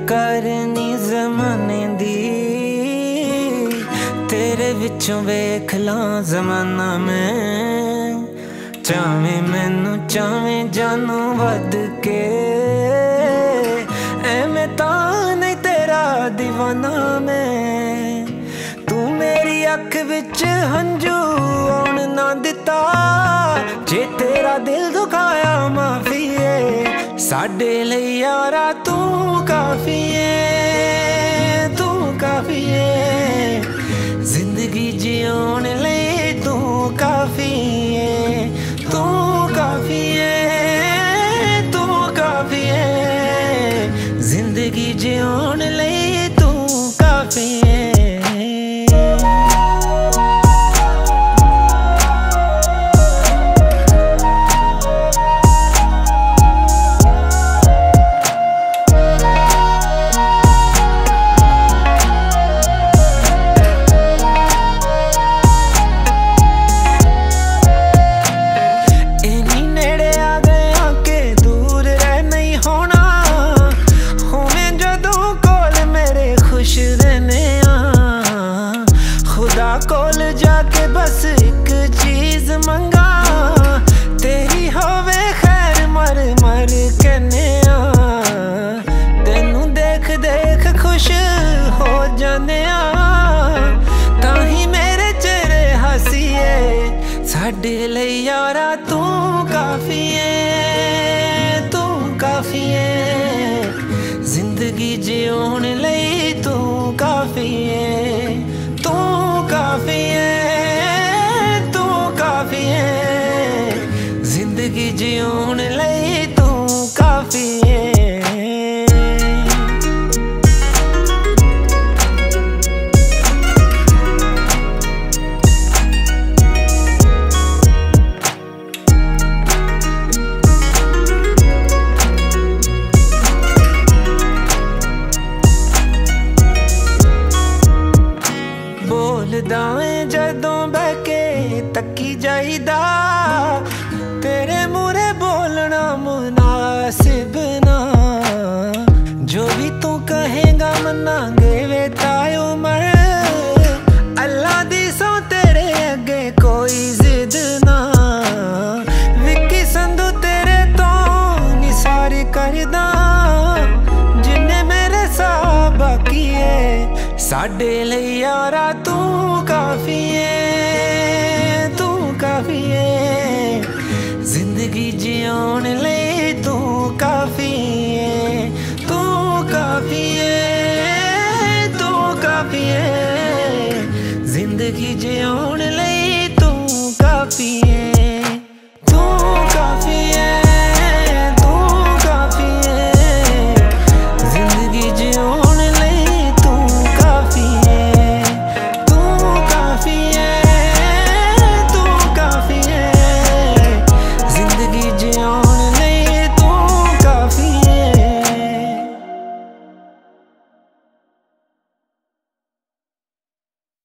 करनी ज़माने दी, तेरे विचों वेख लां ज़माना मैं। चावें मैनू चावें जानू वध के, एवें तां नहीं तेरा दीवाना मैं। तू मेरी अख विच हंझू आउण ना दिता, जे तेरा दिल दुखाया माफी है। साडे लई यारा तू काफी है, तू काफी है। जिंदगी जिउण लई तू काफी है, तू काफी है, तू काफी है। जिंदगी जिउण लई तू काफी है। कोल जाके बस एक चीज मंगा, तेरी होवे खैर मर मर कहने। तेनू देख देख खुश हो जाने, ताही मेरे चेहरे हसी है। साडे लई यारा तू काफी है, तू काफी है। जिंदगी जिउण लई तू काफी है, तू काफी है, तू काफी है। जिंदगी जिउण लई तू काफी है। बोलदा ऐ जदों बहके तकी जाईदा, तेरे मूरे बोलना मुनासिब ना। जो भी तू कहेगा मनांगे वे ताई उमर, अल्लाह दी सौ तेरे अगे कोई जिद ना। विकी संधू तेरे तो निसारी करदा, जिन्ने मेरे साथ बाकी है। साडे लई यारा तू काफी है, तू काफी है। जिंदगी जिउण लई